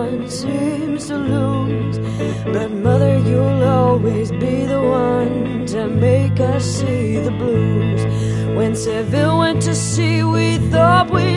one seems to lose. But mother, you'll always be the one to make us see the blues. When Seville went to sea, we thought we